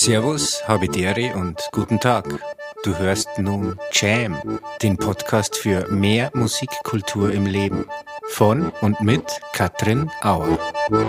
Servus, Habidere und guten Tag. Du hörst nun Jam, den Podcast für mehr Musikkultur im Leben. Von und mit Katrin Auer.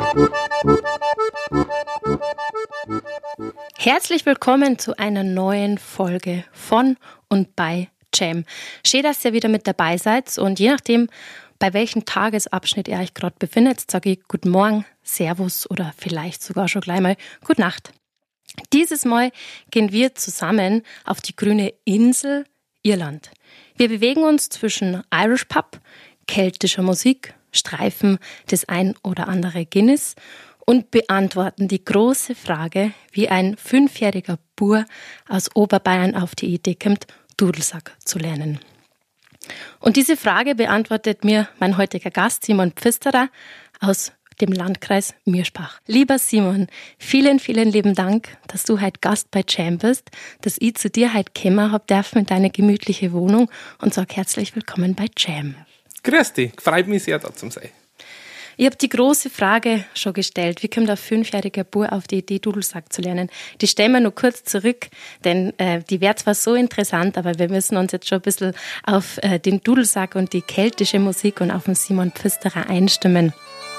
Herzlich willkommen zu einer neuen Folge von und bei Jam. Schön, dass ihr wieder mit dabei seid und je nachdem, bei welchem Tagesabschnitt ihr euch gerade befindet, sage ich Guten Morgen, Servus oder vielleicht sogar schon gleich mal Gute Nacht. Dieses Mal gehen wir zusammen auf die grüne Insel Irland. Wir bewegen uns zwischen Irish Pub, keltischer Musik, Streifen des ein oder andere Guinness und beantworten die große Frage, wie ein 5-jähriger Bur aus Oberbayern auf die Idee kommt, Dudelsack zu lernen. Und diese Frage beantwortet mir mein heutiger Gast Simon Pfisterer aus dem Landkreis Miersbach. Lieber Simon, vielen, vielen lieben Dank, dass du heute Gast bei Jam bist, dass ich zu dir heute kommen habe dürfen in deine gemütliche Wohnung und sage herzlich willkommen bei Jam. Grüß dich, freut mich sehr, da zu sein. Ich habe die große Frage schon gestellt, wie kommt ein 5-jähriger Bub auf die Idee, Dudelsack zu lernen? Die stellen wir nur kurz zurück, denn die wäre zwar so interessant, aber wir müssen uns jetzt schon ein bisschen auf den Dudelsack und die keltische Musik und auf den Simon Pfisterer einstimmen.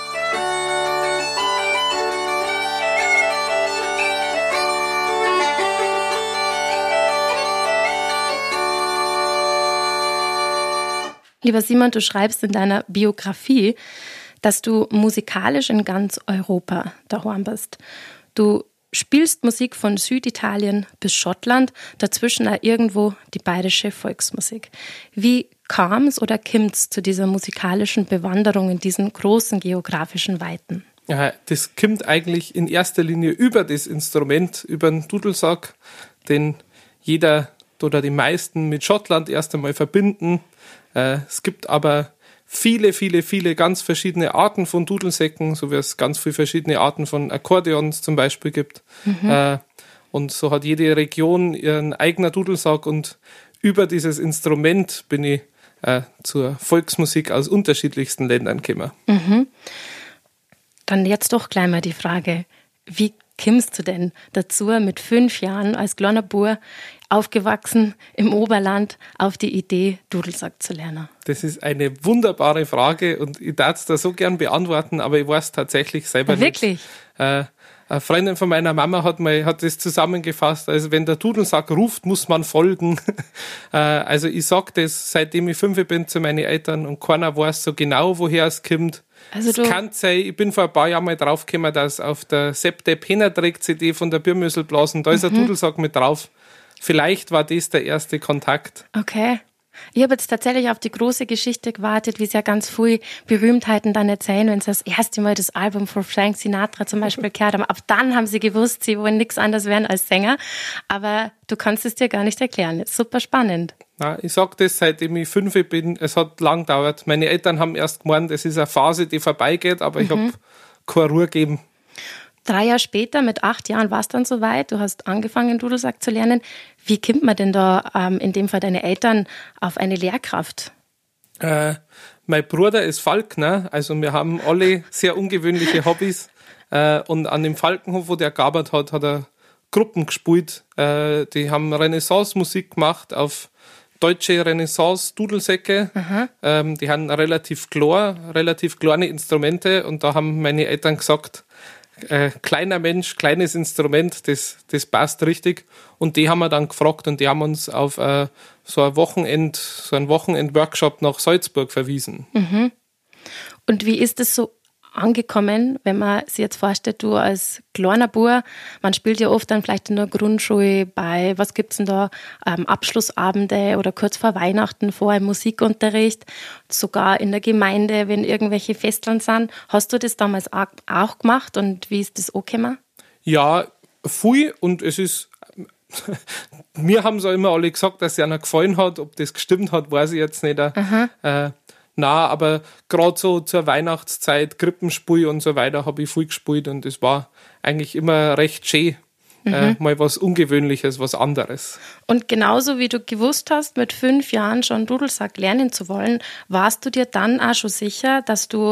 Lieber Simon, du schreibst in deiner Biografie, dass du musikalisch in ganz Europa daheim bist. Du spielst Musik von Süditalien bis Schottland, dazwischen auch irgendwo die bayerische Volksmusik. Wie kam es oder kommt es zu dieser musikalischen Bewanderung in diesen großen geografischen Weiten? Ja, das kommt eigentlich in erster Linie über das Instrument, über den Dudelsack, den jeder oder die meisten mit Schottland erst einmal verbinden. Es gibt aber viele ganz verschiedene Arten von Dudelsäcken, so wie es ganz viele verschiedene Arten von Akkordeons zum Beispiel gibt. Und so hat jede Region ihren eigenen Dudelsack und über dieses Instrument bin ich zur Volksmusik aus unterschiedlichsten Ländern gekommen. Dann jetzt doch gleich mal die Frage, wie kommst du denn dazu, mit 5 Jahren als kleiner Bub aufgewachsen im Oberland, auf die Idee, Dudelsack zu lernen? Das ist eine wunderbare Frage und ich darf es da so gern beantworten, aber ich weiß tatsächlich selber nicht. Wirklich? Eine Freundin von meiner Mama hat das zusammengefasst, also wenn der Dudelsack ruft, muss man folgen. Also ich sage das, seitdem ich 5 bin, zu meinen Eltern und keiner weiß so genau, woher es kommt. Also es kann sein, ich bin vor ein paar Jahren mal draufgekommen, dass auf der Sepp der Pennerträg-CD von der Bürmüsselblasen, da ist ein Dudelsack mit drauf. Vielleicht war das der erste Kontakt. Okay. Ich habe jetzt tatsächlich auf die große Geschichte gewartet, wie es ja ganz viele Berühmtheiten dann erzählen, wenn sie das erste Mal das Album von Frank Sinatra zum Beispiel gehört haben. Ab dann haben sie gewusst, sie wollen nichts anderes werden als Sänger. Aber du kannst es dir gar nicht erklären. Das ist super spannend. Na, ich sage das, seitdem ich 5 bin. Es hat lang gedauert. Meine Eltern haben erst gemeint, es ist eine Phase, die vorbeigeht, aber ich habe keine Ruhe gegeben. 3 Jahre später, mit 8 Jahren, war es dann soweit. Du hast angefangen, Dudelsack zu lernen. Wie kommt man denn da, in dem Fall deine Eltern, auf eine Lehrkraft? Mein Bruder ist Falkner, also wir haben alle sehr ungewöhnliche Hobbys. Und an dem Falkenhof, wo der gearbeitet hat, hat er Gruppen gespielt. Die haben Renaissance-Musik gemacht auf deutsche Renaissance-Dudelsäcke. Die haben relativ kleine Instrumente und da haben meine Eltern gesagt, kleiner Mensch, kleines Instrument, das passt richtig. Und die haben wir dann gefragt und die haben uns auf so einen Wochenend-Workshop nach Salzburg verwiesen. Und wie ist es so angekommen, wenn man sich jetzt vorstellt, du als kleiner Bub, man spielt ja oft dann vielleicht in der Grundschule bei, was gibt's denn da, Abschlussabende oder kurz vor Weihnachten vor einem Musikunterricht, sogar in der Gemeinde, wenn irgendwelche Festeln sind. Hast du das damals auch gemacht und wie ist das angekommen? Ja, viel und es ist, mir haben sie immer alle gesagt, dass es ihnen gefallen hat, ob das gestimmt hat, weiß ich jetzt nicht. Aber gerade so zur Weihnachtszeit, Krippenspiel und so weiter, habe ich viel gespielt und es war eigentlich immer recht schön. Mal was Ungewöhnliches, was anderes. Und genauso wie du gewusst hast, mit 5 Jahren schon Dudelsack lernen zu wollen, warst du dir dann auch schon sicher, dass du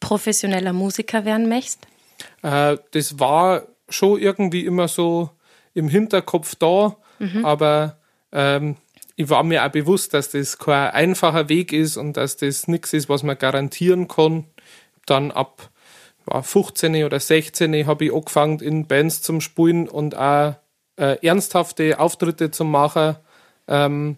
professioneller Musiker werden möchtest? Das war schon irgendwie immer so im Hinterkopf da, aber ich war mir auch bewusst, dass das kein einfacher Weg ist und dass das nichts ist, was man garantieren kann. Dann ab 15 oder 16 habe ich angefangen, in Bands zu spielen und auch ernsthafte Auftritte zu machen. Und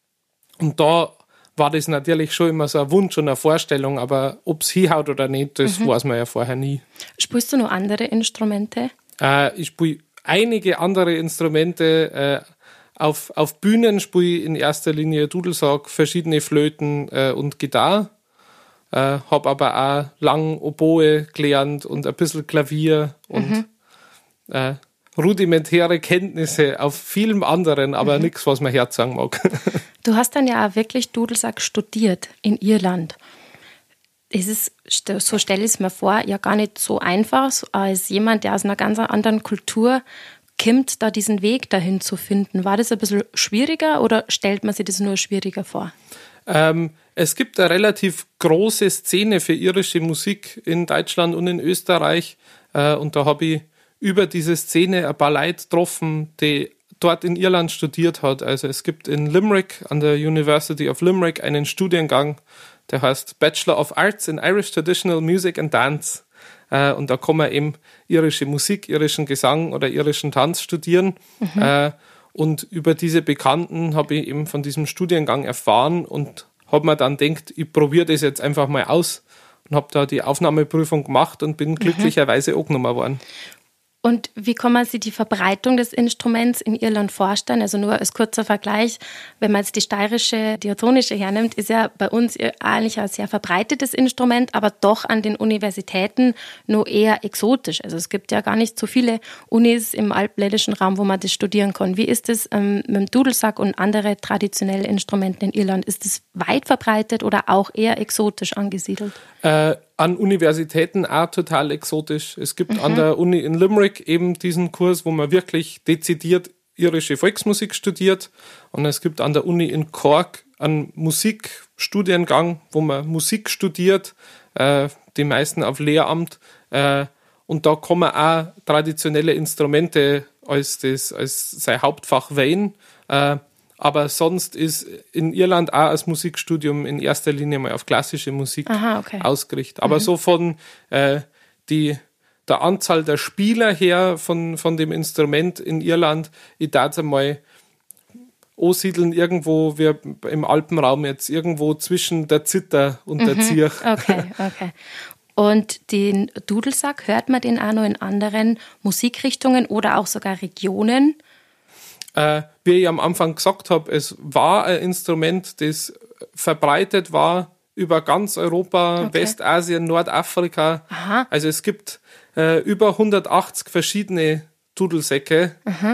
da war das natürlich schon immer so ein Wunsch und eine Vorstellung, aber ob es hinhaut oder nicht, das weiß man ja vorher nie. Spielst du noch andere Instrumente? Ich spiele einige andere Instrumente. Auf Bühnen spiele ich in erster Linie Dudelsack, verschiedene Flöten und Gitarre. Habe aber auch lang Oboe gelernt und ein bisschen Klavier und rudimentäre Kenntnisse auf vielem anderen, aber nichts, was man Herz sagen mag. Du hast dann ja auch wirklich Dudelsack studiert in Irland. Es ist, so stelle ich es mir vor, ja gar nicht so einfach, als jemand, der aus einer ganz anderen Kultur kommt, da diesen Weg dahin zu finden. War das ein bisschen schwieriger oder stellt man sich das nur schwieriger vor? Es gibt eine relativ große Szene für irische Musik in Deutschland und in Österreich. Und da habe ich über diese Szene ein paar Leute getroffen, die dort in Irland studiert hat. Also es gibt in Limerick, an der University of Limerick, einen Studiengang, der heißt Bachelor of Arts in Irish Traditional Music and Dance. Und da kann man eben irische Musik, irischen Gesang oder irischen Tanz studieren. Und über diese Bekannten habe ich eben von diesem Studiengang erfahren und habe mir dann gedacht, ich probiere das jetzt einfach mal aus und habe da die Aufnahmeprüfung gemacht und bin glücklicherweise angenommen worden. Und wie kann man sich die Verbreitung des Instruments in Irland vorstellen? Also nur als kurzer Vergleich, wenn man jetzt die steirische Diatonische hernimmt, ist ja bei uns eigentlich ein sehr verbreitetes Instrument, aber doch an den Universitäten nur eher exotisch. Also es gibt ja gar nicht so viele Unis im alpländischen Raum, wo man das studieren kann. Wie ist es mit dem Dudelsack und andere traditionelle Instrumente in Irland? Ist es weit verbreitet oder auch eher exotisch angesiedelt? An Universitäten auch total exotisch. Es gibt an der Uni in Limerick eben diesen Kurs, wo man wirklich dezidiert irische Volksmusik studiert. Und es gibt an der Uni in Cork einen Musikstudiengang, wo man Musik studiert, die meisten auf Lehramt. Und da kann man auch traditionelle Instrumente als sein Hauptfach wählen. Aber sonst ist in Irland auch das Musikstudium in erster Linie mal auf klassische Musik ausgerichtet. Aber so von der Anzahl der Spieler her von dem Instrument in Irland, ich darf es einmal ansiedeln irgendwo, wir im Alpenraum jetzt, irgendwo zwischen der Zither und der Zirch. Okay. Und den Dudelsack, hört man den auch noch in anderen Musikrichtungen oder auch sogar Regionen? Wie ich am Anfang gesagt habe, es war ein Instrument, das verbreitet war über ganz Europa, Westasien, Nordafrika. Also es gibt über 180 verschiedene Dudelsäcke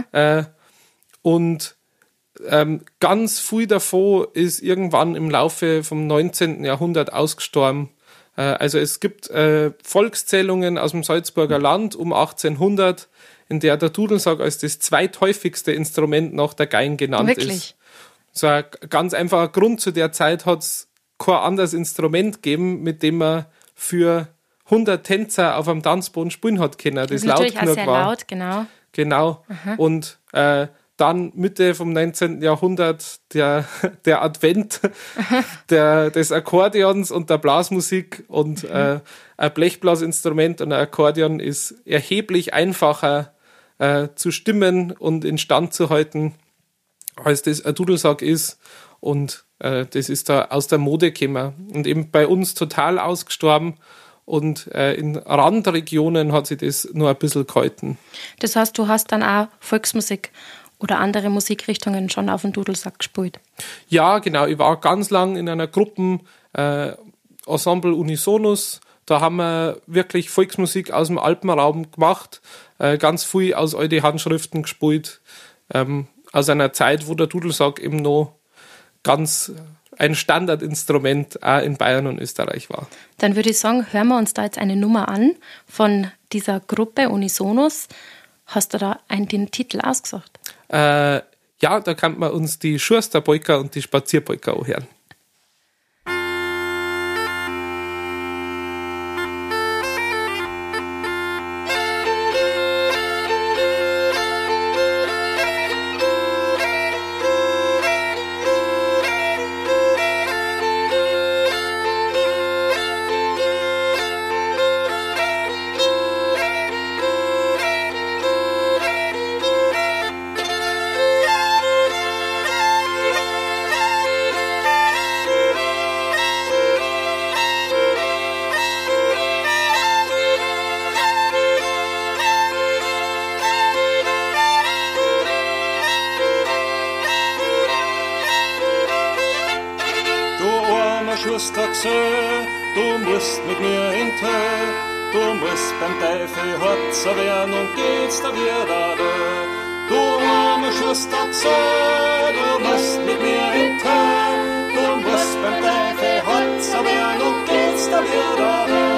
und ganz viel davon ist irgendwann im Laufe vom 19. Jahrhundert ausgestorben. Also es gibt Volkszählungen aus dem Salzburger Land um 1800, in der Dudelsack als das zweithäufigste Instrument nach der Geige genannt ist. So ein ganz einfacher Grund: zu der Zeit hat es kein anderes Instrument gegeben, mit dem man für 100 Tänzer auf einem Tanzboden spielen hat können. Das laut natürlich genug auch sehr war. laut, genau. Genau. Und dann Mitte vom 19. Jahrhundert der Advent des Akkordeons und der Blasmusik und ein Blechblasinstrument und ein Akkordeon ist erheblich einfacher zu stimmen und instand zu halten, als das ein Dudelsack ist. Und das ist da aus der Mode gekommen und eben bei uns total ausgestorben. Und in Randregionen hat sich das nur ein bisschen gehalten. Das heißt, du hast dann auch Volksmusik oder andere Musikrichtungen schon auf dem Dudelsack gespielt? Ja, genau. Ich war ganz lang in einer Gruppe, Ensemble Unisonus. Da haben wir wirklich Volksmusik aus dem Alpenraum gemacht, ganz viel aus alten Handschriften gespielt, aus einer Zeit, wo der Dudelsack eben noch ganz ein Standardinstrument auch in Bayern und Österreich war. Dann würde ich sagen, hören wir uns da jetzt eine Nummer an von dieser Gruppe Unisonus. Hast du da den Titel ausgesucht? Ja, da kann man uns die Schusterpolka und die Spazierpolka anhören. Schuster gesehen, du musst mit mir in Tö, du musst beim Teufel Hotzer werden und geht's da wieder da. Du arme Schuster gesehen, du musst mit mir in Tö, du musst beim Teufel Hotzer werden und geht's da wieder da.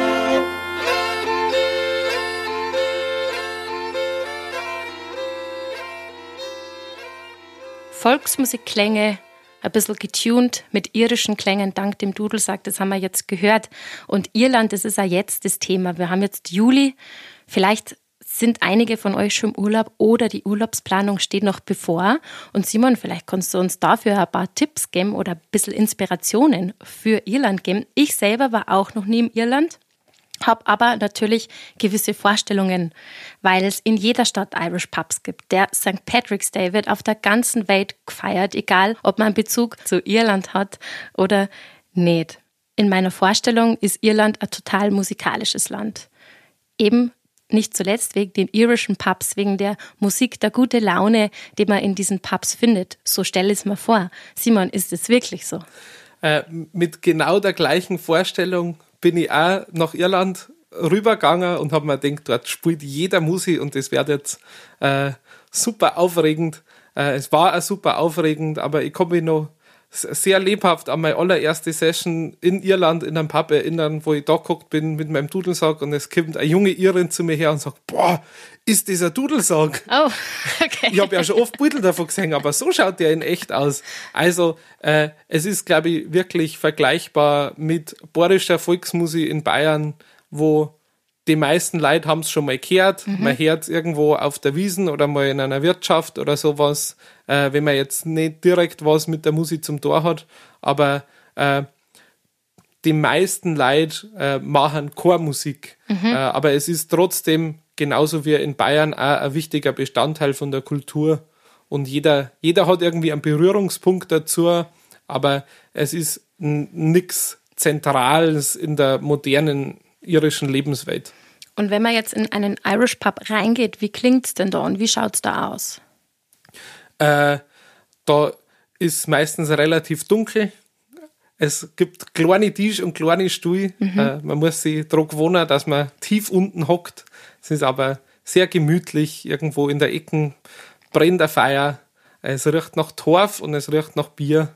Volksmusikklänge, ein bisschen getuned mit irischen Klängen, dank dem Dudelsack, das haben wir jetzt gehört. Und Irland, das ist ja jetzt das Thema. Wir haben jetzt Juli, vielleicht sind einige von euch schon im Urlaub oder die Urlaubsplanung steht noch bevor. Und Simon, vielleicht kannst du uns dafür ein paar Tipps geben oder ein bisschen Inspirationen für Irland geben. Ich selber war auch noch nie in Irland. Habe aber natürlich gewisse Vorstellungen, weil es in jeder Stadt Irish Pubs gibt. Der St. Patrick's Day wird auf der ganzen Welt gefeiert, egal ob man einen Bezug zu Irland hat oder nicht. In meiner Vorstellung ist Irland ein total musikalisches Land. Eben nicht zuletzt wegen den irischen Pubs, wegen der Musik, der gute Laune, die man in diesen Pubs findet. So stelle ich es mir vor. Simon, ist es wirklich so? Mit genau der gleichen Vorstellung bin ich auch nach Irland rübergegangen und habe mir gedacht, dort spielt jeder Musik und das wird jetzt super aufregend. Es war auch super aufregend, aber ich kann mich noch sehr lebhaft an meine allererste Session in Irland in einem Pub erinnern, wo ich da geguckt bin mit meinem Dudelsack und es kommt eine junge Irin zu mir her und sagt, boah, ist das ein Dudelsack? Oh, okay. Ich habe ja schon oft Beutel davon gesehen, aber so schaut der in echt aus. Also es ist, glaube ich, wirklich vergleichbar mit bayerischer Volksmusik in Bayern, wo die meisten Leute haben es schon mal gehört. Man hört es irgendwo auf der Wiesn oder mal in einer Wirtschaft oder sowas, wenn man jetzt nicht direkt was mit der Musik zum Tor hat. Aber die meisten Leute machen Chormusik. Aber es ist trotzdem, genauso wie in Bayern, auch ein wichtiger Bestandteil von der Kultur. Und jeder hat irgendwie einen Berührungspunkt dazu, aber es ist nichts Zentrales in der modernen irischen Lebenswelt. Und wenn man jetzt in einen Irish Pub reingeht, wie klingt's denn da und wie schaut's da aus? Da ist meistens relativ dunkel. Es gibt kleine Tisch und kleine Stuhl. Man muss sich daran gewöhnen, dass man tief unten hockt. Es ist aber sehr gemütlich. Irgendwo in der Ecke brennt ein Feuer. Es riecht nach Torf und es riecht nach Bier.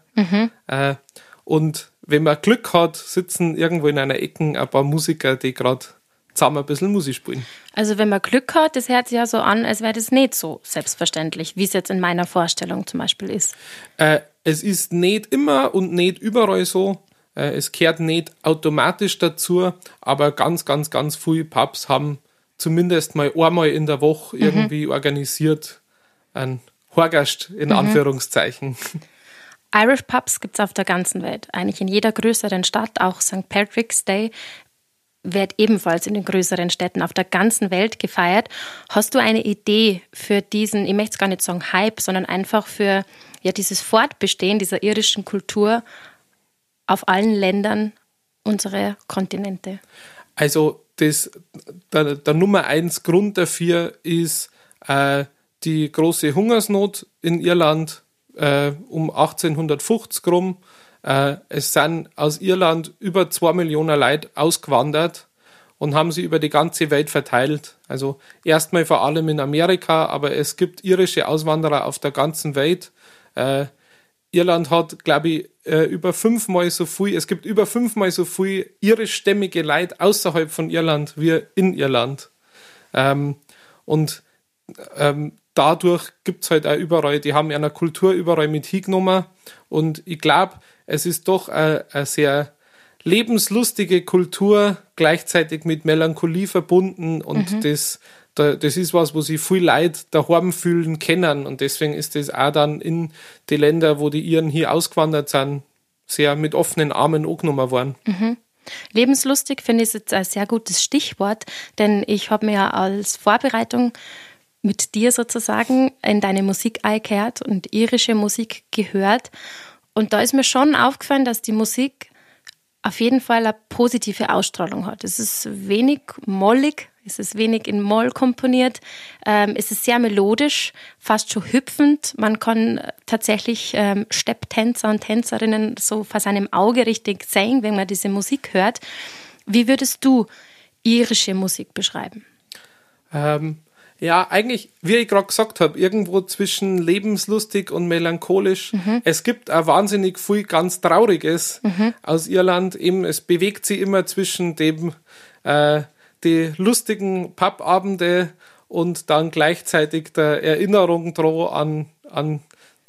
Und wenn man Glück hat, sitzen irgendwo in einer Ecke ein paar Musiker, die gerade zusammen ein bisschen Musik spielen. Also wenn man Glück hat, das hört sich ja so an, als wäre das nicht so selbstverständlich, wie es jetzt in meiner Vorstellung zum Beispiel ist. Es ist nicht immer und nicht überall so. Es gehört nicht automatisch dazu, aber ganz, ganz, ganz viele Pubs haben zumindest mal einmal in der Woche irgendwie organisiert einen Horgast in Anführungszeichen. Irish Pubs gibt es auf der ganzen Welt. Eigentlich in jeder größeren Stadt, auch St. Patrick's Day wird ebenfalls in den größeren Städten auf der ganzen Welt gefeiert. Hast du eine Idee für diesen, ich möchte es gar nicht sagen Hype, sondern einfach für dieses Fortbestehen dieser irischen Kultur auf allen Ländern unserer Kontinente? Also der Nummer 1 Grund dafür ist die große Hungersnot in Irland um 1850 rum. Es sind aus Irland über 2 Millionen Leute ausgewandert und haben sie über die ganze Welt verteilt. Also erstmal vor allem in Amerika, aber es gibt irische Auswanderer auf der ganzen Welt. Irland hat, glaube ich, über 5-mal so viel, es gibt über 5-mal so viel irischstämmige Leute außerhalb von Irland wie in Irland. Dadurch gibt es halt auch überall, die haben eine Kultur überall mit hingenommen und ich glaube, es ist doch eine sehr lebenslustige Kultur, gleichzeitig mit Melancholie verbunden und das ist was, wo sich viele Leute daheim fühlen können und deswegen ist das auch dann in die Länder, wo die Iren hier ausgewandert sind, sehr mit offenen Armen angenommen worden. Lebenslustig finde ich jetzt ein sehr gutes Stichwort, denn ich habe mir ja als Vorbereitung mit dir sozusagen in deine Musik eingehört und irische Musik gehört. Und da ist mir schon aufgefallen, dass die Musik auf jeden Fall eine positive Ausstrahlung hat. Es ist wenig mollig, Es ist wenig in Moll komponiert. Es ist sehr melodisch, fast schon hüpfend. Man kann tatsächlich Stepptänzer und Tänzerinnen so vor seinem Auge richtig sehen, wenn man diese Musik hört. Wie würdest du irische Musik beschreiben? Ja, eigentlich, wie ich gerade gesagt habe, irgendwo zwischen lebenslustig und melancholisch. Es gibt auch wahnsinnig viel ganz Trauriges aus Irland. Eben, es bewegt sich immer zwischen dem die lustigen Pubabende und dann gleichzeitig der Erinnerung dran an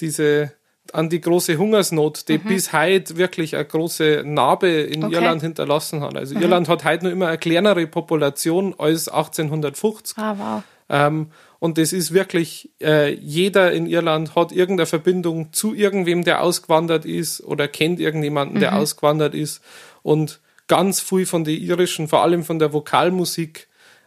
die große Hungersnot, die bis heute wirklich eine große Narbe in Irland hinterlassen hat. Also Irland hat heute noch immer eine kleinere Population als 1850. Ah, wow. Und das ist wirklich, jeder in Irland hat irgendeine Verbindung zu irgendwem, der ausgewandert ist oder kennt irgendjemanden, der ausgewandert ist. Und ganz viel von den irischen, vor allem von der Vokalmusik,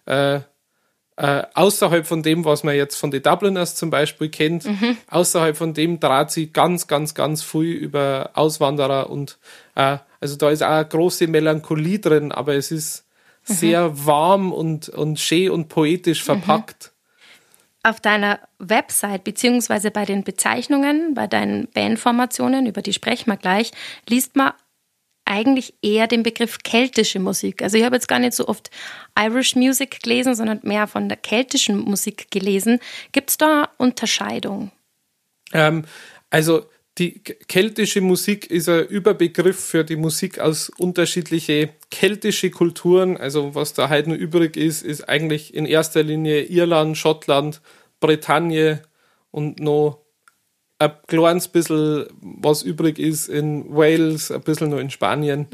außerhalb von dem, was man jetzt von den Dubliners zum Beispiel kennt, außerhalb von dem dreht sie ganz, ganz, ganz viel über Auswanderer und also da ist auch eine große Melancholie drin, aber es ist sehr warm und schön und poetisch verpackt. Auf deiner Website beziehungsweise bei den Bezeichnungen, bei deinen Bandformationen, über die sprechen wir gleich, liest man eigentlich eher den Begriff keltische Musik. Also ich habe jetzt gar nicht so oft Irish Music gelesen, sondern mehr von der keltischen Musik gelesen. Gibt es da Unterscheidung? Also die keltische Musik ist ein Überbegriff für die Musik aus unterschiedliche keltische Kulturen. Also was da heute noch übrig ist eigentlich in erster Linie Irland, Schottland, Bretagne und noch ein kleines bisschen, was übrig ist in Wales, ein bisschen noch in Spanien.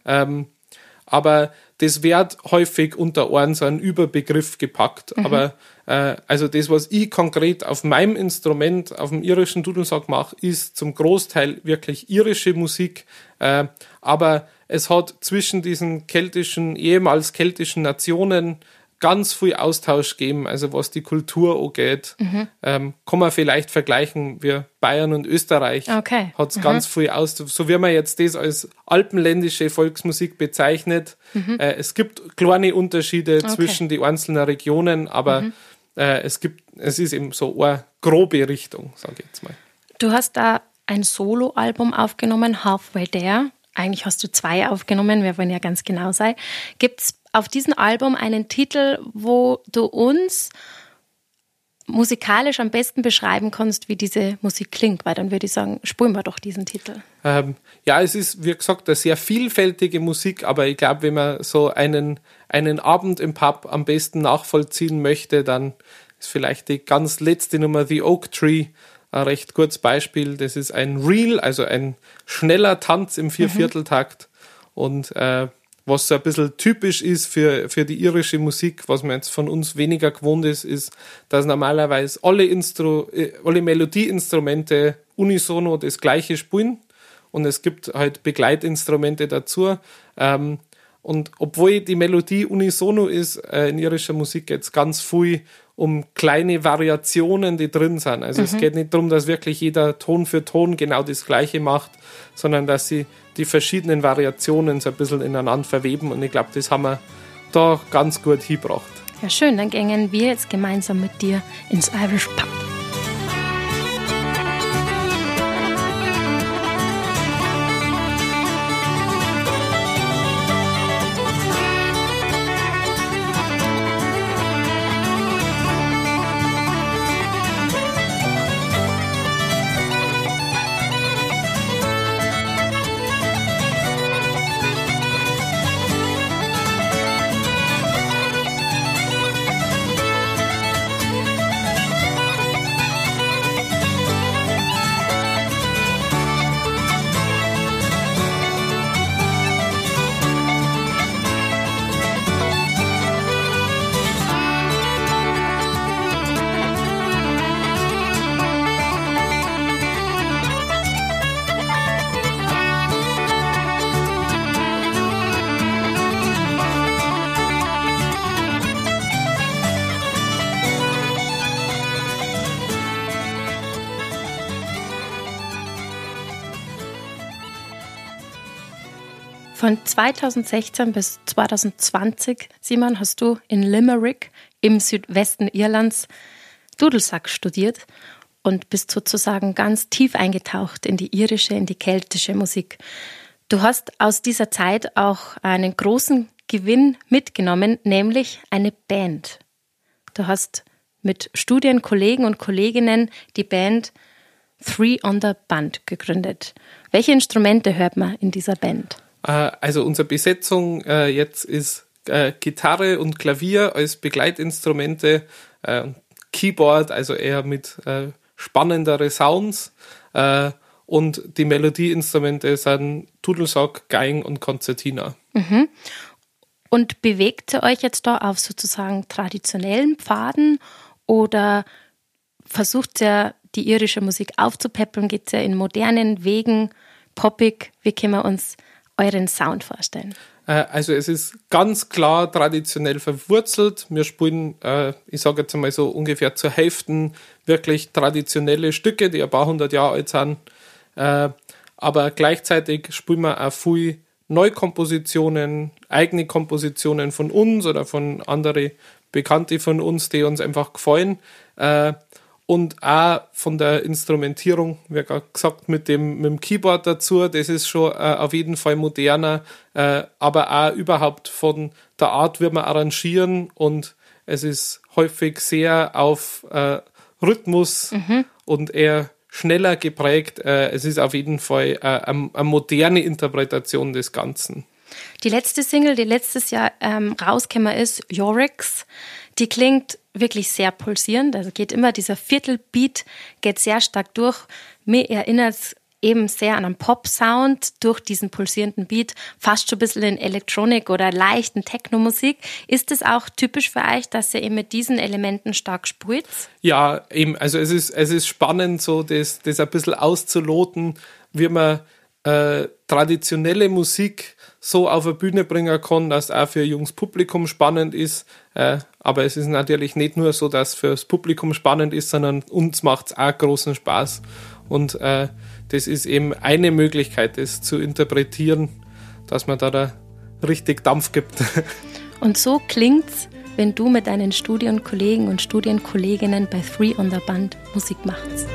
Aber das wird häufig unter so einen Überbegriff gepackt. Aber also das, was ich konkret auf meinem Instrument, auf dem irischen Dudelsack mache, ist zum Großteil wirklich irische Musik. Aber es hat zwischen diesen ehemals keltischen Nationen ganz viel Austausch gegeben, also was die Kultur angeht. Kann man vielleicht vergleichen, wie Bayern und Österreich hat es ganz viel Austausch. So wie man jetzt das als alpenländische Volksmusik bezeichnet. Es gibt kleine Unterschiede zwischen den einzelnen Regionen, aber es ist eben so eine grobe Richtung, sage ich jetzt mal. Du hast da ein Soloalbum aufgenommen, Halfway There. Eigentlich hast du 2 aufgenommen, wir wollen ja ganz genau sein. Gibt es auf diesem Album einen Titel, wo du uns musikalisch am besten beschreiben kannst, wie diese Musik klingt? Weil dann würde ich sagen, spulen wir doch diesen Titel. Ja, es ist, wie gesagt, eine sehr vielfältige Musik, aber ich glaube, wenn man so einen Abend im Pub am besten nachvollziehen möchte, dann ist vielleicht die ganz letzte Nummer, The Oak Tree, ein recht kurzes Beispiel. Das ist ein Reel, also ein schneller Tanz im Viervierteltakt und was so ein bisschen typisch ist für die irische Musik, was man jetzt von uns weniger gewohnt ist, dass normalerweise alle Melodieinstrumente unisono das Gleiche spielen und es gibt halt Begleitinstrumente dazu. Und obwohl die Melodie unisono ist, in irischer Musik geht es ganz viel um kleine Variationen, die drin sind. Also es geht nicht darum, dass wirklich jeder Ton für Ton genau das Gleiche macht, sondern dass sie die verschiedenen Variationen so ein bisschen ineinander verweben. Und ich glaube, das haben wir da ganz gut hingebracht. Ja, schön. Dann gehen wir jetzt gemeinsam mit dir ins Irish Pub. Von 2016 bis 2020, Simon, hast du in Limerick im Südwesten Irlands Dudelsack studiert und bist sozusagen ganz tief eingetaucht in die irische, in die keltische Musik. Du hast aus dieser Zeit auch einen großen Gewinn mitgenommen, nämlich eine Band. Du hast mit Studienkollegen und Kolleginnen die Band Three on the Band gegründet. Welche Instrumente hört man in dieser Band? Also unsere Besetzung jetzt ist Gitarre und Klavier als Begleitinstrumente, Keyboard, also eher mit spannendere Sounds, und die Melodieinstrumente sind Dudelsack, Geigen und Konzertina. Mhm. Und bewegt ihr euch jetzt da auf sozusagen traditionellen Pfaden oder versucht ihr die irische Musik aufzupäppeln? Geht ihr in modernen Wegen, poppig? Wie können wir uns euren Sound vorstellen? Also es ist ganz klar traditionell verwurzelt. Wir spielen, ich sage jetzt einmal so ungefähr zur Hälfte wirklich traditionelle Stücke, die ein paar hundert Jahre alt sind. Aber gleichzeitig spielen wir auch viel Neukompositionen, eigene Kompositionen von uns oder von anderen Bekannten von uns, die uns einfach gefallen. Und auch von der Instrumentierung, wie gerade gesagt, mit dem Keyboard dazu, das ist schon auf jeden Fall moderner, aber auch überhaupt von der Art, wie wir arrangieren, und es ist häufig sehr auf Rhythmus und eher schneller geprägt. Es ist auf jeden Fall eine moderne Interpretation des Ganzen. Die letzte Single, die letztes Jahr rausgekommen ist, Yorick's, die klingt wirklich sehr pulsierend. Also geht immer dieser Viertelbeat, geht sehr stark durch. Mir erinnert es eben sehr an einen Pop-Sound durch diesen pulsierenden Beat, fast schon ein bisschen in Elektronik oder leichten Techno-Musik. Ist es auch typisch für euch, dass ihr eben mit diesen Elementen stark spielt? Ja, eben. Also es ist spannend, so das ein bisschen auszuloten, wie man traditionelle Musik so auf eine Bühne bringen kann, dass auch für junges Publikum spannend ist. Aber es ist natürlich nicht nur so, dass für das Publikum spannend ist, sondern uns macht es auch großen Spaß. Und das ist eben eine Möglichkeit, das zu interpretieren, dass man da richtig Dampf gibt. Und so klingt's, wenn du mit deinen Studienkollegen und Studienkolleginnen bei Three on the Band Musik machst.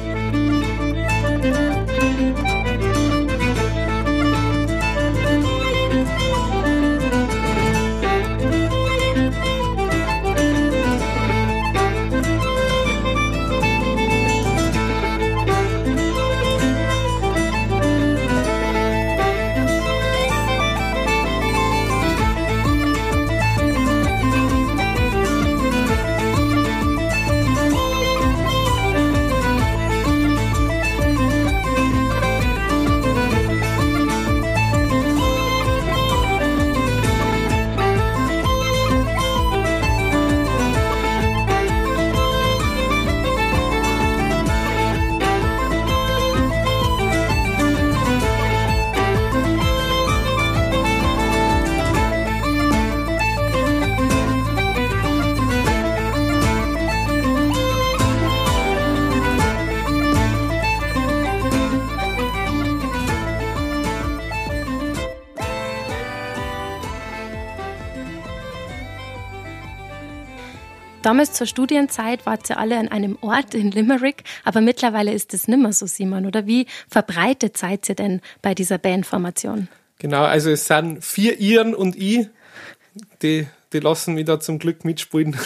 Damals zur Studienzeit wart ihr alle an einem Ort in Limerick, aber mittlerweile ist es nicht mehr so, Simon, oder? Wie verbreitet seid ihr denn bei dieser Bandformation? Genau, also es sind 4 Iren und ich, die lassen mich da zum Glück mitspielen.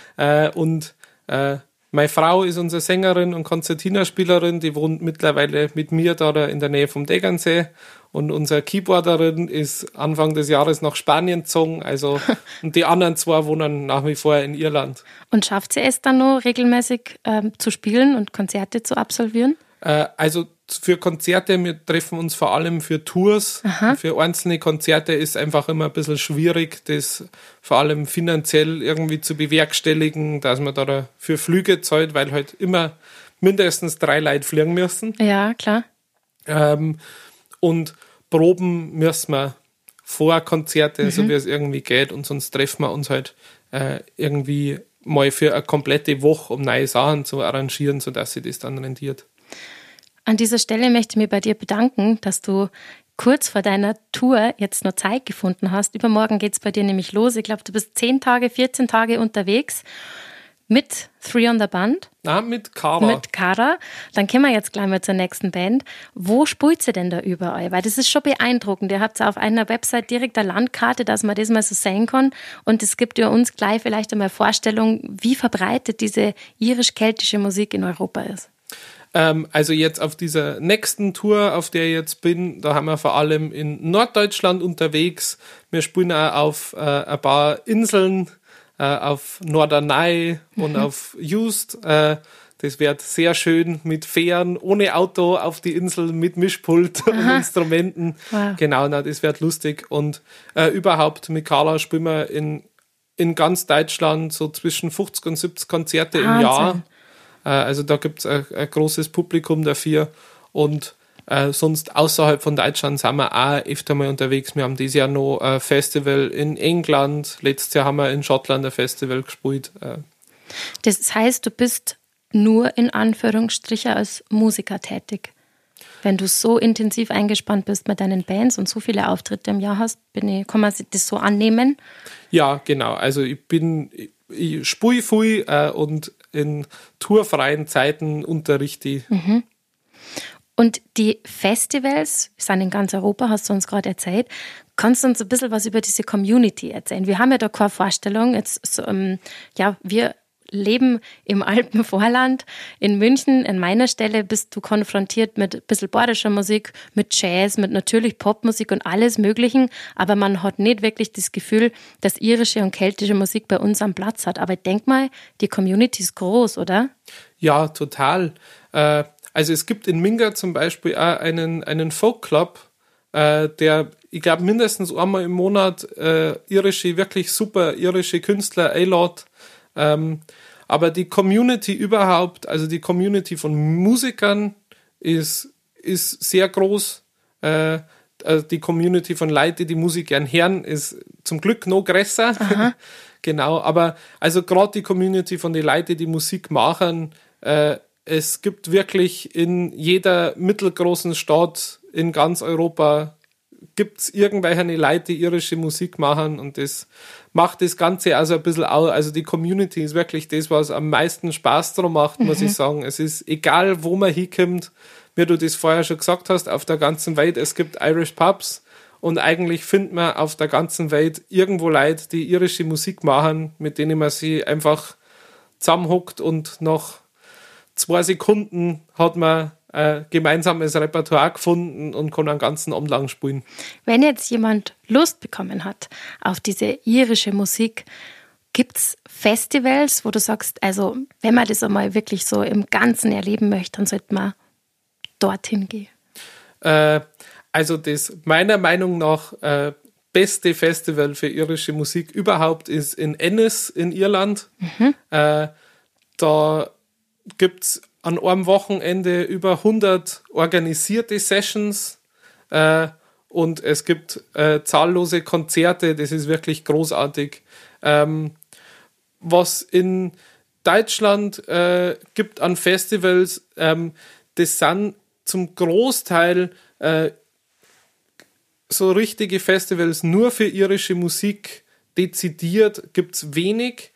Und meine Frau ist unsere Sängerin und Konzertina-Spielerin, die wohnt mittlerweile mit mir da in der Nähe vom Degernsee. Und unsere Keyboarderin ist Anfang des Jahres nach Spanien gezogen. Also, und die anderen 2 wohnen nach wie vor in Irland. Und schafft sie es dann noch regelmäßig zu spielen und Konzerte zu absolvieren? Also für Konzerte, wir treffen uns vor allem für Tours. Für einzelne Konzerte ist einfach immer ein bisschen schwierig, das vor allem finanziell irgendwie zu bewerkstelligen, dass man da für Flüge zahlt, weil halt immer mindestens 3 Leute fliegen müssen. Ja, klar. Und proben müssen wir vor Konzerte, so wie es irgendwie geht, und sonst treffen wir uns halt irgendwie mal für eine komplette Woche, um neue Sachen zu arrangieren, sodass sich das dann rentiert. An dieser Stelle möchte ich mich bei dir bedanken, dass du kurz vor deiner Tour jetzt noch Zeit gefunden hast. Übermorgen geht es bei dir nämlich los. Ich glaube, du bist 10 Tage, 14 Tage unterwegs mit Three on the Band. Mit Kara. Mit Kara. Dann kommen wir jetzt gleich mal zur nächsten Band. Wo spielt sie denn da überall? Weil das ist schon beeindruckend. Ihr habt auf einer Website direkt eine Landkarte, dass man das mal so sehen kann. Und es gibt ja uns gleich vielleicht einmal Vorstellung, wie verbreitet diese irisch-keltische Musik in Europa ist. Also jetzt auf dieser nächsten Tour, auf der ich jetzt bin, da haben wir vor allem in Norddeutschland unterwegs. Wir spielen auch auf ein paar Inseln, auf Norderney und auf Just. Das wird sehr schön mit Fähren, ohne Auto auf die Insel, mit Mischpult und Instrumenten. Wow. Genau, das wird lustig. Und überhaupt mit Carla spielen wir in ganz Deutschland so zwischen 50 und 70 Konzerte im Jahr. Also da gibt es ein großes Publikum dafür und sonst außerhalb von Deutschland sind wir auch öfter mal unterwegs. Wir haben dieses Jahr noch ein Festival in England, letztes Jahr haben wir in Schottland ein Festival gespielt. Das heißt, du bist nur in Anführungsstrichen als Musiker tätig. Wenn du so intensiv eingespannt bist mit deinen Bands und so viele Auftritte im Jahr hast, kann man das so annehmen? Ja, genau. Also ich spiele viel und in tourfreien Zeiten unterrichte ich. Mhm. Und die Festivals sind in ganz Europa, hast du uns gerade erzählt. Kannst du uns ein bisschen was über diese Community erzählen? Wir haben ja da keine Vorstellung. Jetzt, wir leben im Alpenvorland. In München, an meiner Stelle, bist du konfrontiert mit ein bisschen bayerischer Musik, mit Jazz, mit natürlich Popmusik und alles Möglichen. Aber man hat nicht wirklich das Gefühl, dass irische und keltische Musik bei uns am Platz hat. Aber ich denke mal, die Community ist groß, oder? Ja, total. Also es gibt in Minga zum Beispiel auch einen Folk-Club, der, ich glaube, mindestens einmal im Monat wirklich super irische Künstler einlädt. Aber die Community überhaupt, also die Community von Musikern ist sehr groß. Also die Community von Leuten, die Musik gern hören, ist zum Glück noch größer. Genau, aber also gerade die Community von den Leuten, die Musik machen, es gibt wirklich in jeder mittelgroßen Stadt in ganz Europa gibt es irgendwelche Leute, die irische Musik machen und das macht das Ganze also ein bisschen aus. Also die Community ist wirklich das, was am meisten Spaß daran macht, muss ich sagen. Es ist egal, wo man hinkommt, wie du das vorher schon gesagt hast, auf der ganzen Welt, es gibt Irish Pubs und eigentlich findet man auf der ganzen Welt irgendwo Leute, die irische Musik machen, mit denen man sich einfach zusammenhockt und nach 2 Sekunden hat man ein gemeinsames Repertoire gefunden und kann einen ganzen Abend lang spielen. Wenn jetzt jemand Lust bekommen hat auf diese irische Musik, gibt es Festivals, wo du sagst, also wenn man das einmal wirklich so im Ganzen erleben möchte, dann sollte man dorthin gehen? Also das meiner Meinung nach beste Festival für irische Musik überhaupt ist in Ennis in Irland. Da gibt es an einem Wochenende über 100 organisierte Sessions und es gibt zahllose Konzerte, das ist wirklich großartig. Was in Deutschland gibt an Festivals, das sind zum Großteil so richtige Festivals nur für irische Musik, dezidiert gibt es wenig.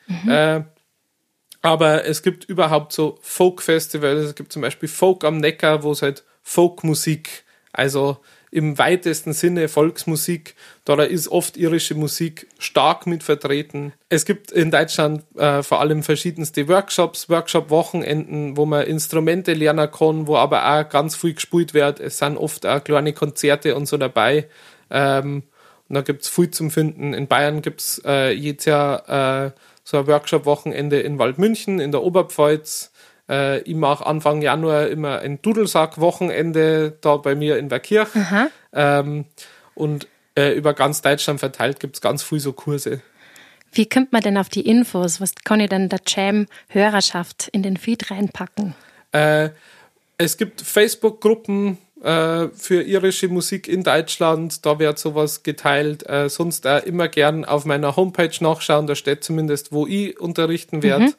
Aber es gibt überhaupt so Folk-Festivals, es gibt zum Beispiel Folk am Neckar, wo es halt Folkmusik, also im weitesten Sinne Volksmusik, da ist oft irische Musik stark mit vertreten. Es gibt in Deutschland vor allem verschiedenste Workshop-Wochenenden, wo man Instrumente lernen kann, wo aber auch ganz viel gespielt wird. Es sind oft auch kleine Konzerte und so dabei. Und da gibt es viel zum Finden. In Bayern gibt es jedes Jahr so ein Workshop-Wochenende in Waldmünchen in der Oberpfalz. Ich mache Anfang Januar immer ein Dudelsack-Wochenende da bei mir in der Kirche. Und über ganz Deutschland verteilt gibt es ganz viel so Kurse. Wie kommt man denn auf die Infos? Was kann ich denn der Jam-Hörerschaft in den Feed reinpacken? Es gibt Facebook-Gruppen für irische Musik in Deutschland, da wird sowas geteilt. Sonst auch immer gern auf meiner Homepage nachschauen, da steht zumindest, wo ich unterrichten werde.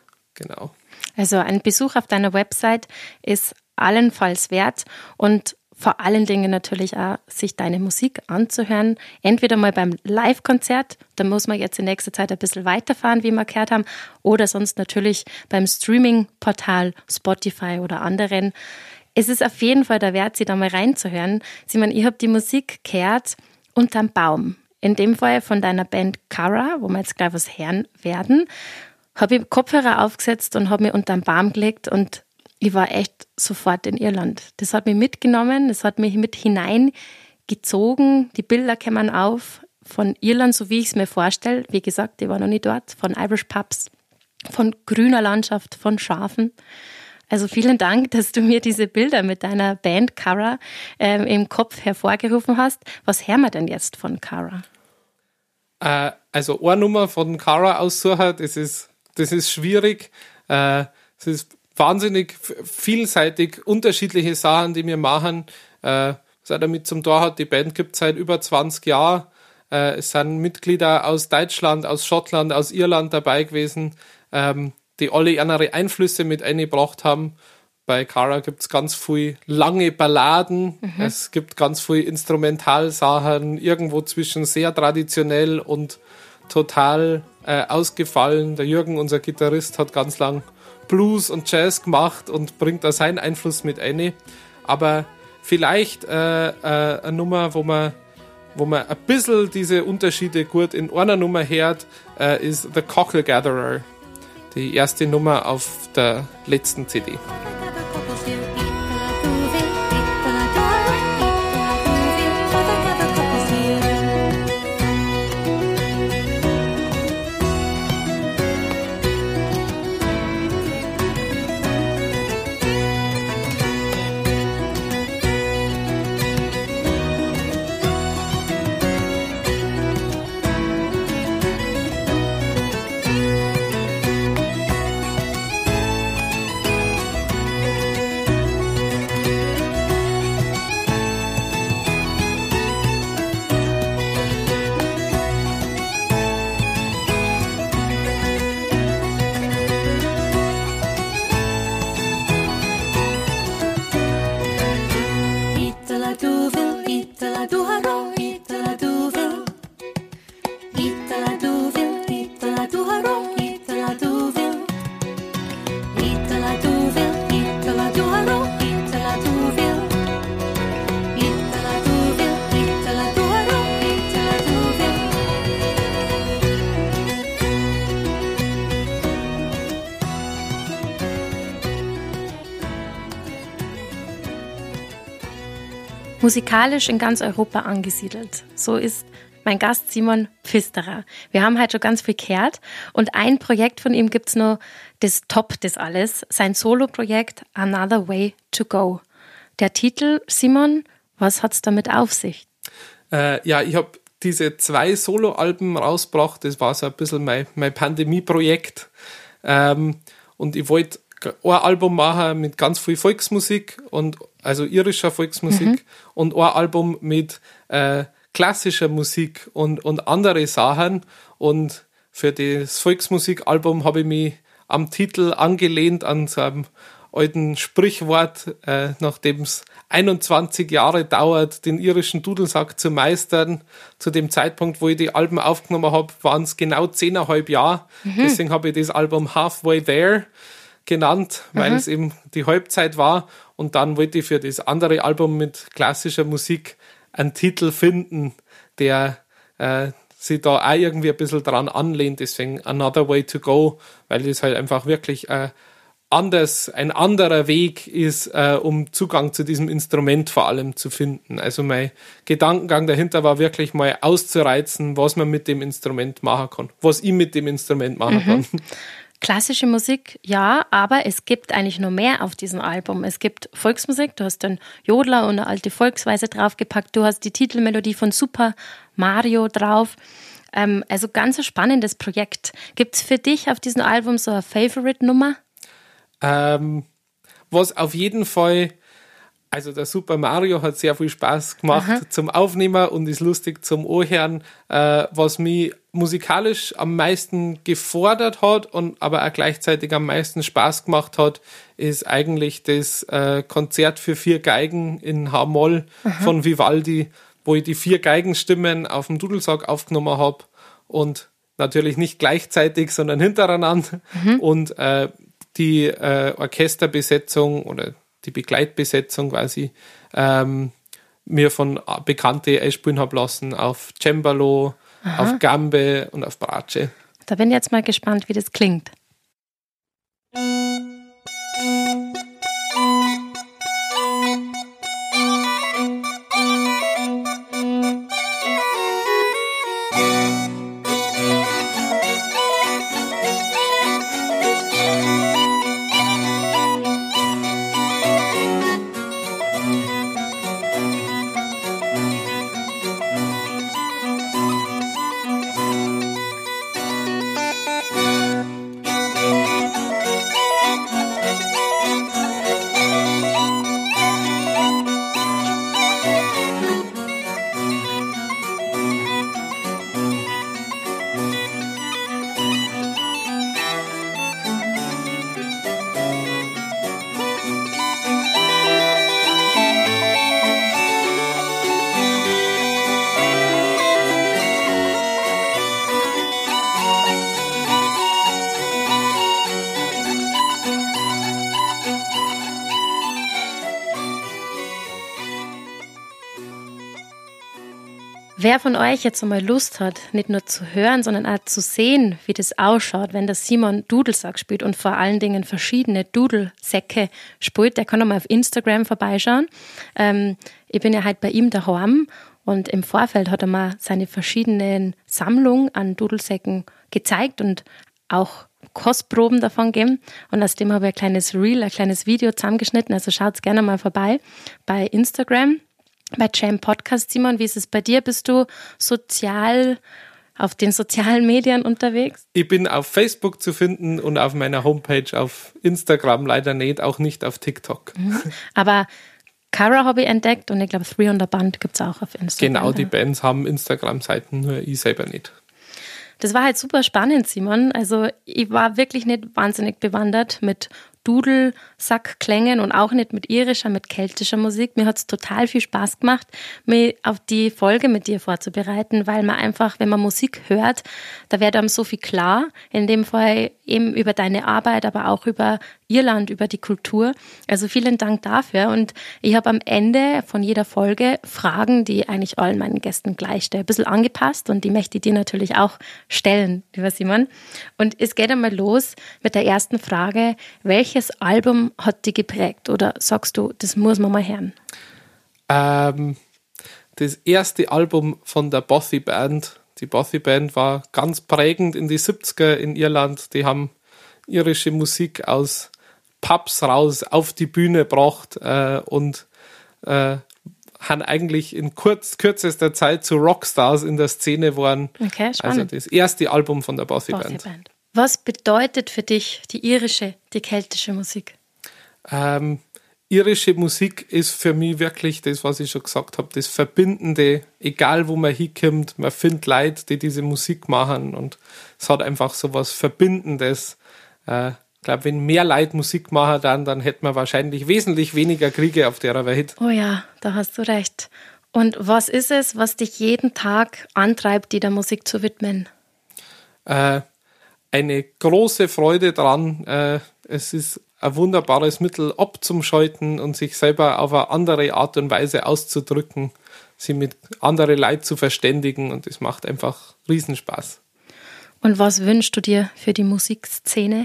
Genau. Also ein Besuch auf deiner Website ist allenfalls wert und vor allen Dingen natürlich auch, sich deine Musik anzuhören. Entweder mal beim Live-Konzert, da muss man jetzt in nächster Zeit ein bisschen weiterfahren, wie wir gehört haben, oder sonst natürlich beim Streaming-Portal Spotify oder anderen. Es ist auf jeden Fall der Wert, sich da mal reinzuhören. Simon, ich habe die Musik gehört unterm Baum. In dem Fall von deiner Band Cara, wo wir jetzt gleich was hören werden, habe ich Kopfhörer aufgesetzt und habe mich unterm Baum gelegt und ich war echt sofort in Irland. Das hat mich mitgenommen, das hat mich mit hineingezogen. Die Bilder kommen auf von Irland, so wie ich es mir vorstelle. Wie gesagt, ich war noch nie dort. Von Irish Pubs, von grüner Landschaft, von Schafen. Also vielen Dank, dass du mir diese Bilder mit deiner Band Cara im Kopf hervorgerufen hast. Was hören wir denn jetzt von Cara? Also eine Nummer von Cara aussuchen, das ist schwierig. Es ist wahnsinnig vielseitig, unterschiedliche Sachen, die wir machen. Was auch damit zum Tor hat, die Band gibt es seit über 20 Jahren. Es sind Mitglieder aus Deutschland, aus Schottland, aus Irland dabei gewesen, die alle ihre Einflüsse mit eingebracht haben. Bei Cara gibt es ganz viele lange Balladen, es gibt ganz viele Instrumentalsachen, irgendwo zwischen sehr traditionell und total ausgefallen. Der Jürgen, unser Gitarrist, hat ganz lang Blues und Jazz gemacht und bringt da seinen Einfluss mit ein. Aber vielleicht eine Nummer, wo man ein bisschen diese Unterschiede gut in einer Nummer hört, ist The Cockle Gatherer. Die erste Nummer auf der letzten CD. Musikalisch in ganz Europa angesiedelt. So ist mein Gast Simon Pfisterer. Wir haben heute schon ganz viel gehört und ein Projekt von ihm gibt's noch, das Top des alles, sein Solo-Projekt Another Way to Go. Der Titel, Simon, was hat's damit auf sich? Ich habe diese 2 Solo-Alben rausgebracht, das war so ein bisschen mein Pandemie-Projekt. Und ich wollte ein Album machen mit ganz viel Volksmusik, also irischer Volksmusik, und ein Album mit klassischer Musik und andere Sachen. Und für das Volksmusikalbum habe ich mich am Titel angelehnt an so einem alten Sprichwort, nachdem es 21 Jahre dauert, den irischen Dudelsack zu meistern. Zu dem Zeitpunkt, wo ich die Alben aufgenommen habe, waren es genau 10,5 Jahre. Deswegen habe ich das Album Halfway There genannt, weil es eben die Halbzeit war. Und dann wollte ich für das andere Album mit klassischer Musik einen Titel finden, der sich da auch irgendwie ein bisschen dran anlehnt. Deswegen Another Way to Go, weil das halt einfach wirklich ein anderer Weg ist, um Zugang zu diesem Instrument vor allem zu finden. Also mein Gedankengang dahinter war wirklich mal auszureizen, was man mit dem Instrument machen kann, was ich mit dem Instrument machen kann. Klassische Musik, ja, aber es gibt eigentlich noch mehr auf diesem Album. Es gibt Volksmusik, du hast einen Jodler und eine alte Volksweise draufgepackt, du hast die Titelmelodie von Super Mario drauf. Also ganz ein spannendes Projekt. Gibt es für dich auf diesem Album so eine Favorite-Nummer? Was auf jeden Fall Also der Super Mario hat sehr viel Spaß gemacht zum Aufnehmen und ist lustig zum Ohrhören. Was mich musikalisch am meisten gefordert hat und aber auch gleichzeitig am meisten Spaß gemacht hat, ist eigentlich das Konzert für 4 Geigen in H-Moll von Vivaldi, wo ich die 4 Geigenstimmen auf dem Dudelsack aufgenommen habe und natürlich nicht gleichzeitig, sondern hintereinander und die Orchesterbesetzung oder die Begleitbesetzung quasi mir von Bekannte einspielen habe lassen auf Cembalo, auf Gambe und auf Bratsche. Da bin ich jetzt mal gespannt, wie das klingt. Wer von euch jetzt einmal Lust hat, nicht nur zu hören, sondern auch zu sehen, wie das ausschaut, wenn der Simon Dudelsack spielt und vor allen Dingen verschiedene Dudelsäcke spielt, der kann auch mal auf Instagram vorbeischauen. Ich bin ja halt bei ihm daheim und im Vorfeld hat er mal seine verschiedenen Sammlungen an Dudelsäcken gezeigt und auch Kostproben davon gegeben. Und aus dem habe ich ein kleines Reel, ein kleines Video zusammengeschnitten. Also schaut gerne mal vorbei bei Instagram. Bei Jam Podcast, Simon, wie ist es bei dir? Bist du sozial auf den sozialen Medien unterwegs? Ich bin auf Facebook zu finden und auf meiner Homepage auf Instagram leider nicht, auch nicht auf TikTok. Aber Cara habe ich entdeckt und ich glaube 300 Band gibt es auch auf Instagram. Genau, die Bands haben Instagram-Seiten, nur ich selber nicht. Das war halt super spannend, Simon. Also ich war wirklich nicht wahnsinnig bewandert mit Dudelsackklängen und auch nicht mit irischer, mit keltischer Musik. Mir hat es total viel Spaß gemacht, mich auf die Folge mit dir vorzubereiten, weil man einfach, wenn man Musik hört, da wird einem so viel klar. In dem Fall eben über deine Arbeit, aber auch über Irland, über die Kultur. Also vielen Dank dafür. Und ich habe am Ende von jeder Folge Fragen, die ich eigentlich allen meinen Gästen gleich stelle. Ein bisschen angepasst und die möchte ich dir natürlich auch stellen, lieber Simon. Und es geht einmal los mit der ersten Frage. Welches Album hat dich geprägt? Oder sagst du, das muss man mal hören? Das erste Album von der Bothy Band. Die Bothy Band war ganz prägend in die 70er in Irland. Die haben irische Musik aus Pubs raus auf die Bühne gebracht und haben eigentlich in kürzester Zeit zu Rockstars in der Szene waren. Okay, spannend. Also das erste Album von der Bothy Band. Was bedeutet für dich die irische, die keltische Musik? Irische Musik ist für mich wirklich das, was ich schon gesagt habe, das Verbindende, egal wo man hinkommt, man findet Leute, die diese Musik machen und es hat einfach so was Verbindendes. Ich glaube, wenn mehr Leute Musik machen, dann hätte man wahrscheinlich wesentlich weniger Kriege auf der Welt. Oh ja, da hast du recht. Und was ist es, was dich jeden Tag antreibt, dir der Musik zu widmen? Eine große Freude dran. Es ist ein wunderbares Mittel, abzuschalten und sich selber auf eine andere Art und Weise auszudrücken, sich mit anderen Leuten zu verständigen und es macht einfach Riesenspaß. Und was wünschst du dir für die Musikszene?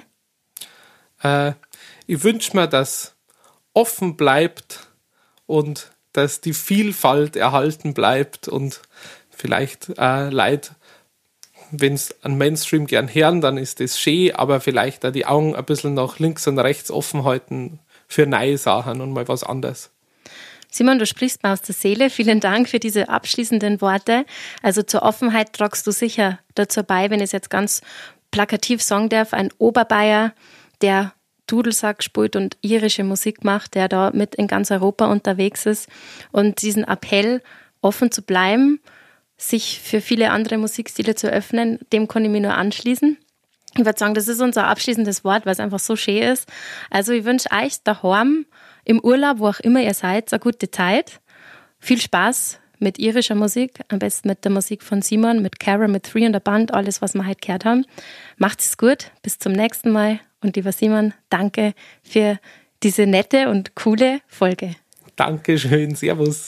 Ich wünsche mir, dass offen bleibt und dass die Vielfalt erhalten bleibt und vielleicht Leute, wenn es an Mainstream gern hören, dann ist das schön, aber vielleicht auch die Augen ein bisschen nach links und rechts offen halten für neue Sachen und mal was anderes. Simon, du sprichst mir aus der Seele. Vielen Dank für diese abschließenden Worte. Also zur Offenheit tragst du sicher dazu bei, wenn ich es jetzt ganz plakativ sagen darf, ein Oberbayer, der Dudelsack spielt und irische Musik macht, der da mit in ganz Europa unterwegs ist. Und diesen Appell, offen zu bleiben, sich für viele andere Musikstile zu öffnen, dem kann ich mich nur anschließen. Ich würde sagen, das ist unser abschließendes Wort, weil es einfach so schön ist. Also ich wünsche euch daheim, im Urlaub, wo auch immer ihr seid, eine gute Zeit. Viel Spaß mit irischer Musik, am besten mit der Musik von Simon, mit Cara, mit Three und der Band, alles, was wir heute gehört haben. Macht es gut, bis zum nächsten Mal. Und lieber Simon, danke für diese nette und coole Folge. Dankeschön, servus.